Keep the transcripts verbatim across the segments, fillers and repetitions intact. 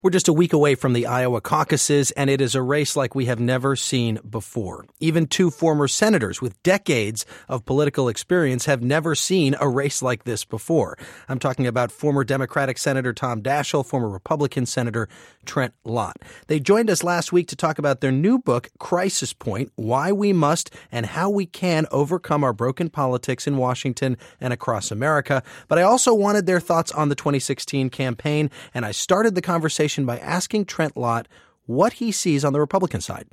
We're just a week away from the Iowa caucuses, and it is a race like we have never seen before. Even two former senators with decades of political experience have never seen a race like this before. I'm talking about former Democratic Senator Tom Daschle, former Republican Senator Trent Lott. They joined us last week to talk about their new book, Crisis Point: Why We Must and How We Can Overcome Our Broken Politics in Washington and Across America. But I also wanted their thoughts on the twenty sixteen campaign, and I started the conversation by asking Trent Lott what he sees on the Republican side.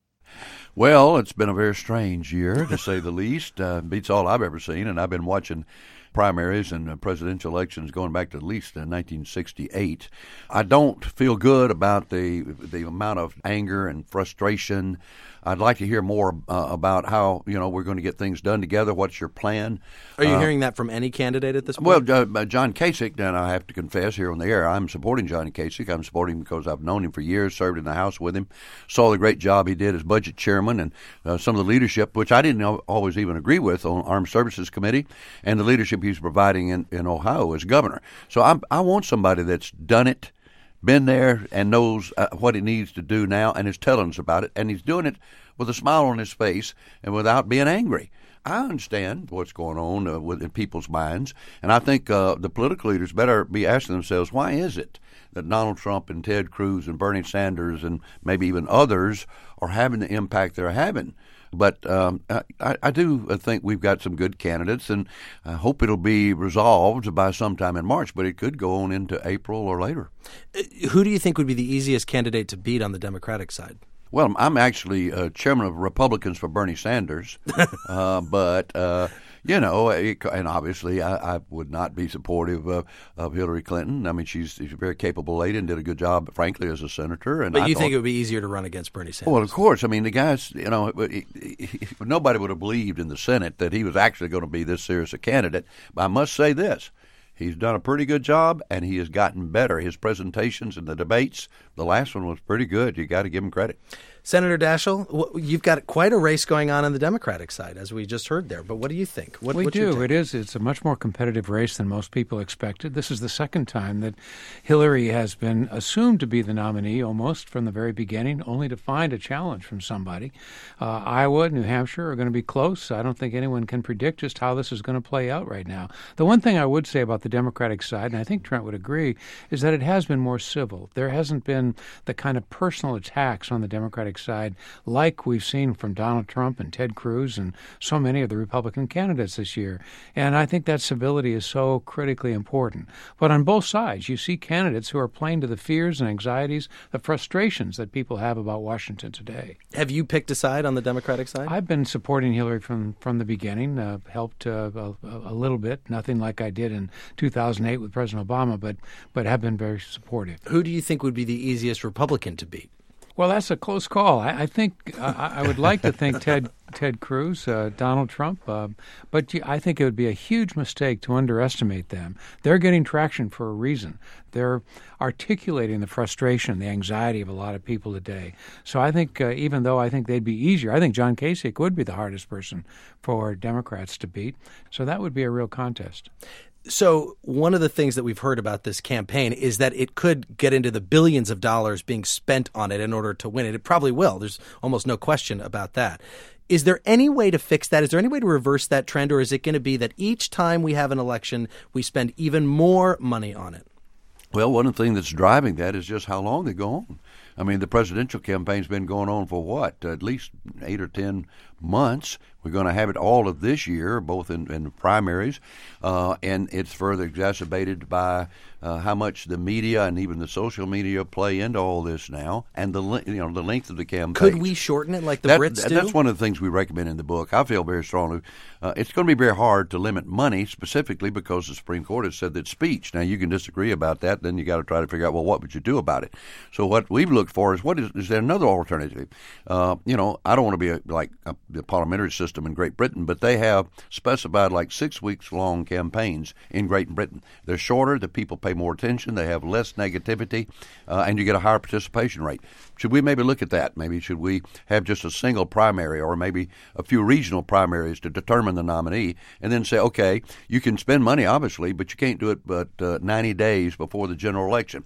Well, it's been a very strange year, to say the least. Uh, beats all I've ever seen, and I've been watching primaries and presidential elections going back to at least uh, nineteen sixty-eight. I don't feel good about the the amount of anger and frustration. I'd like to hear more uh, about how, you know, we're going to get things done together. What's your plan? Are you uh, hearing that from any candidate at this point? Well, uh, John Kasich, and I have to confess here on the air, I'm supporting John Kasich. I'm supporting him because I've known him for years, served in the House with him, saw the great job he did as budget chairman, and uh, some of the leadership, which I didn't always even agree with, on Armed Services Committee, and the leadership he's providing in, in Ohio as governor. So I'm, I want somebody that's done it, been there, and knows uh, what he needs to do now, and is telling us about it, and he's doing it with a smile on his face and without being angry. I understand what's going on uh, with, in people's minds, and I think uh, the political leaders better be asking themselves, why is it that Donald Trump and Ted Cruz and Bernie Sanders and maybe even others are having the impact they're having? But um, I, I do think we've got some good candidates, and I hope it'll be resolved by sometime in March, but it could go on into April or later. Who do you think would be the easiest candidate to beat on the Democratic side? Well, I'm actually uh, chairman of Republicans for Bernie Sanders, uh, but, uh, you know, it, and obviously I, I would not be supportive of, of Hillary Clinton. I mean, she's, she's a very capable lady and did a good job, frankly, as a senator. And but I you thought, think it would be easier to run against Bernie Sanders? Well, of course. I mean, the guy's, you know, he, he, nobody would have believed in the Senate that he was actually going to be this serious a candidate. But I must say this. He's done a pretty good job, and he has gotten better. His presentations and the debates, the last one was pretty good. You got to give him credit. Senator Daschle, you've got quite a race going on on the Democratic side, as we just heard there. But what do you think? What, we do. It is. It's a much more competitive race than most people expected. This is the second time that Hillary has been assumed to be the nominee almost from the very beginning, only to find a challenge from somebody. Uh, Iowa, New Hampshire are going to be close. I don't think anyone can predict just how this is going to play out right now. The one thing I would say about the Democratic side, and I think Trent would agree, is that it has been more civil. There hasn't been the kind of personal attacks on the Democratic side like we've seen from Donald Trump and Ted Cruz and so many of the Republican candidates this year. And I think that civility is so critically important. But on both sides, you see candidates who are playing to the fears and anxieties, the frustrations that people have about Washington today. Have you picked a side on the Democratic side? I've been supporting Hillary from, from the beginning, uh, helped uh, a, a little bit, nothing like I did in two thousand eight with President Obama, but, but have been very supportive. Who do you think would be the easiest Republican to beat? Well, that's a close call. I, I think uh, I would like to think Ted Ted Cruz, uh, Donald Trump, uh, but I think it would be a huge mistake to underestimate them. They're getting traction for a reason. They're articulating the frustration, the anxiety of a lot of people today. So I think uh, even though I think they'd be easier, I think John Kasich would be the hardest person for Democrats to beat. So that would be a real contest. So one of the things that we've heard about this campaign is that it could get into the billions of dollars being spent on it in order to win it. It probably will. There's almost no question about that. Is there any way to fix that? Is there any way to reverse that trend, or is it going to be that each time we have an election, we spend even more money on it? Well, one of the things that's driving that is just how long they go on. I mean, the presidential campaign's been going on for what, at least eight or ten months. We're going to have it all of this year, both in, in primaries, uh, and it's further exacerbated by uh, how much the media and even the social media play into all this now, and the you know the length of the campaign. Could we shorten it like the that, Brits do? That's one of the things we recommend in the book. I feel very strongly uh, it's going to be very hard to limit money, specifically because the Supreme Court has said that speech. Now, you can disagree about that. Then you got to try to figure out, well, what would you do about it? So what we've looked for is what is, is there another alternative? Uh, you know, I don't want to be a, like a, the parliamentary system in Great Britain, but they have specified like six weeks long campaigns in Great Britain. They're shorter, the people pay more attention, they have less negativity, uh, and you get a higher participation rate. Should we maybe look at that? Maybe should we have just a single primary or maybe a few regional primaries to determine the nominee, and then say, okay, you can spend money, obviously, but you can't do it but uh, ninety days before the general election.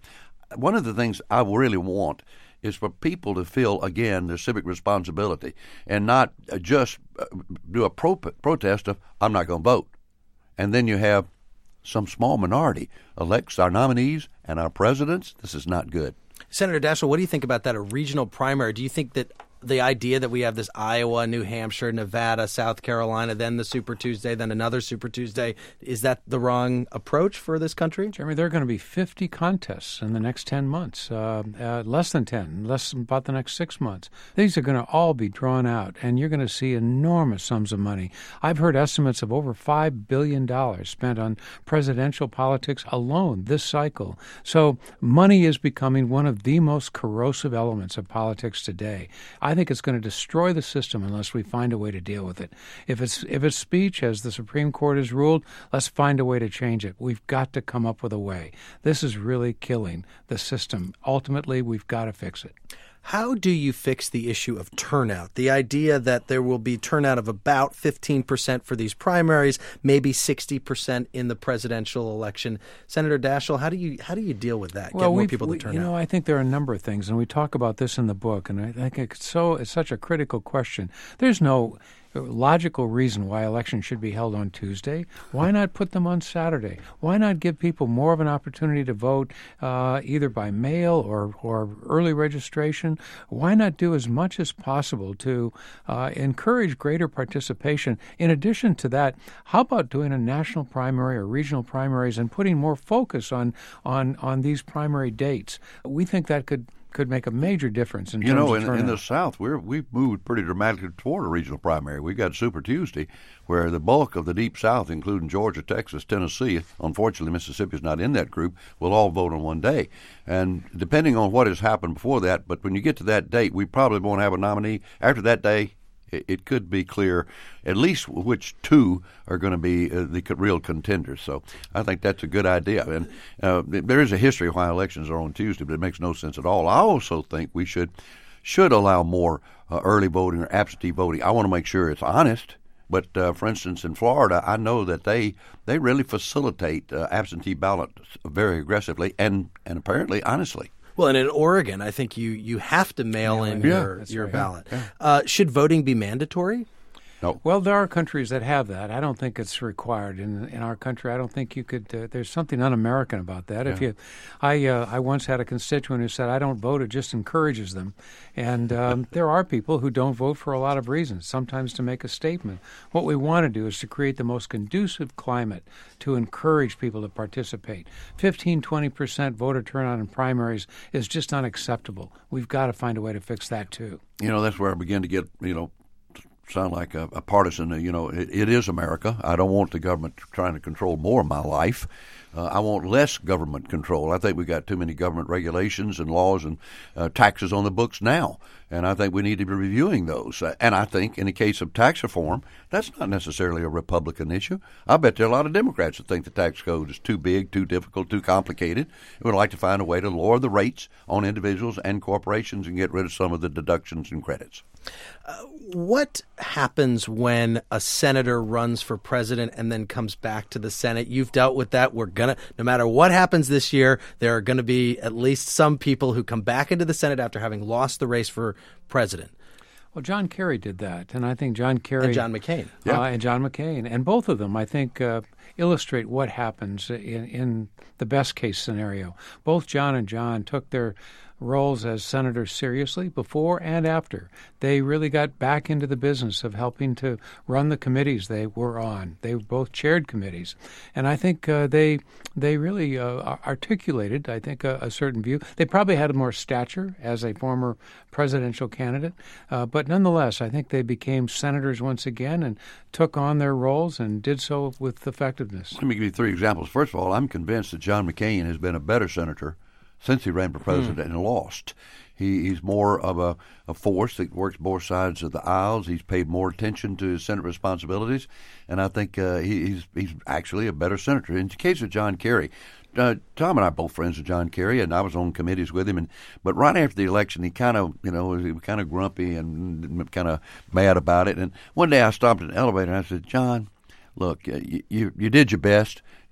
one of the things I really want is for people to feel, again, their civic responsibility and not just do a pro- protest of, I'm not going to vote. And then you have some small minority elects our nominees and our presidents. This is not good. Senator Daschle, what do you think about that, a regional primary? Do you think that the idea that we have this Iowa, New Hampshire, Nevada, South Carolina, then the Super Tuesday, then another Super Tuesday, is that the wrong approach for this country? Jeremy, there are going to be fifty contests in the next ten months, uh, uh, less than ten, less than about the next six months. These are going to all be drawn out, and you're going to see enormous sums of money. I've heard estimates of over five billion dollars spent on presidential politics alone this cycle. So money is becoming one of the most corrosive elements of politics today. I think it's going to destroy the system unless we find a way to deal with it. If it's if it's speech, as the Supreme Court has ruled, let's find a way to change it. We've got to come up with a way. This is really killing the system. Ultimately, we've got to fix it. How do you fix the issue of turnout? The idea that there will be turnout of about fifteen percent for these primaries, maybe sixty percent in the presidential election. Senator Daschle, how do you how do you deal with that? Well, Get more people to we, turn you out. know, I think there are a number of things, and we talk about this in the book, and I think it's so it's such a critical question. There's no logical reason why elections should be held on Tuesday. Why not put them on Saturday? Why not give people more of an opportunity to vote uh, either by mail or, or early registration? Why not do as much as possible to uh, encourage greater participation? In addition to that, how about doing a national primary or regional primaries and putting more focus on on, on these primary dates? We think that could could make a major difference in you terms know, of in, turnout. in the South, we're, we've moved pretty dramatically toward a regional primary. We've got Super Tuesday, where the bulk of the Deep South, including Georgia, Texas, Tennessee, unfortunately Mississippi is not in that group, will all vote on one day. And depending on what has happened before that, but when you get to that date, we probably won't have a nominee. After that day, it could be clear at least which two are going to be uh, the real contenders. So I think that's a good idea. And uh, there is a history of why elections are on Tuesday, but it makes no sense at all. I also think we should should allow more uh, early voting or absentee voting. I want to make sure it's honest. But, uh, for instance, in Florida, I know that they they really facilitate uh, absentee ballots very aggressively and, and apparently honestly. Well, and in Oregon, I think you, you have to mail in Yeah, your, your right. ballot. Yeah. Uh, should voting be mandatory? No. Well, there are countries that have that. I don't think it's required in in our country. I don't think you could. Uh, there's something un-American about that. Yeah. If you, I uh, I once had a constituent who said, "I don't vote; it just encourages them." And um, there are people who don't vote for a lot of reasons. Sometimes to make a statement. What we want to do is to create the most conducive climate to encourage people to participate. fifteen, twenty percent voter turnout in primaries is just unacceptable. We've got to find a way to fix that too. You know, that's where I begin to get, you know, sound like a, a partisan. You know, it, it is America. I don't want the government trying to control more of my life. Uh, I want less government control. I think we've got too many government regulations and laws and uh, taxes on the books now, and I think we need to be reviewing those. Uh, and I think in the case of tax reform, that's not necessarily a Republican issue. I bet there are a lot of Democrats that think the tax code is too big, too difficult, too complicated, and would like to find a way to lower the rates on individuals and corporations and get rid of some of the deductions and credits. Uh, what happens when a senator runs for president and then comes back to the Senate? You've dealt with that. We're going to, no matter what happens this year, there are going to be at least some people who come back into the Senate after having lost the race for president. Well, John Kerry did that, and I think John Kerry And John McCain. uh, and John McCain, and both of them, I think, uh, illustrate what happens in, in the best case scenario. Both John and John took their roles as senators seriously before and after. They really got back into the business of helping to run the committees they were on. They both chaired committees, and I think uh, they they really uh, articulated, I think, a, a certain view. They probably had more stature as a former presidential candidate, uh, but nonetheless, I think they became senators once again and took on their roles and did so with effectiveness. Let me give you three examples. First of all, I'm convinced that John McCain has been a better senator since he ran for president mm. and lost. He, he's more of a, a force that works both sides of the aisles. He's paid more attention to his Senate responsibilities, and I think uh, he, he's he's actually a better senator. In the case of John Kerry, uh, Tom and I are both friends with John Kerry, and I was on committees with him. And but right after the election, he kind of, you know, he was kind of grumpy and kind of mad about it. And one day I stopped in the elevator and I said, "John, look, you you, you did your best.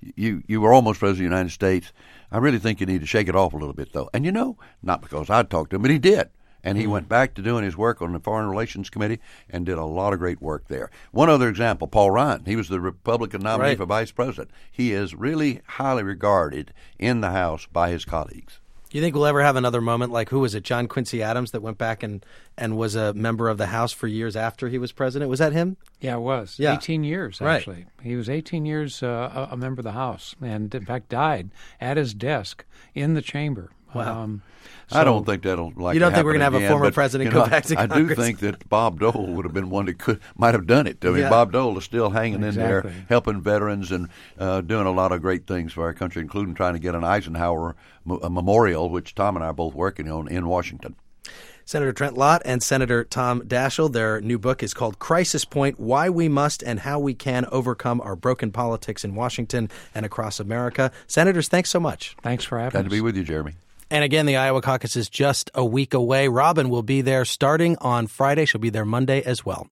you you were almost president of the United States. I really think you need to shake it off a little bit, though. And, you know, not because I talked to him, but he did. And he mm. went back to doing his work on the Foreign Relations Committee and did a lot of great work there. One other example, Paul Ryan. He was the Republican nominee right. for vice president. He is really highly regarded in the House by his colleagues. You think we'll ever have another moment like, who was it, John Quincy Adams, that went back and, and was a member of the House for years after he was president? Was that him? Yeah, it was. Yeah. eighteen years, actually. Right. He was eighteen years uh, a member of the House and, in fact, died at his desk in the chamber. Wow. Um, so I don't think that'll like. You don't think we're going to have a former but, president you know, go back to I Congress? do think that Bob Dole would have been one that could might have done it. I mean, yeah. Bob Dole is still hanging exactly. in there, helping veterans and uh, doing a lot of great things for our country, including trying to get an Eisenhower a memorial, which Tom and I are both working on in Washington. Senator Trent Lott and Senator Tom Daschle, their new book is called Crisis Point, Why We Must and How We Can Overcome Our Broken Politics in Washington and Across America. Senators, thanks so much. Thanks for having Glad us. to be with you, Jeremy. And again, the Iowa caucus is just a week away. Robin will be there starting on Friday. She'll be there Monday as well.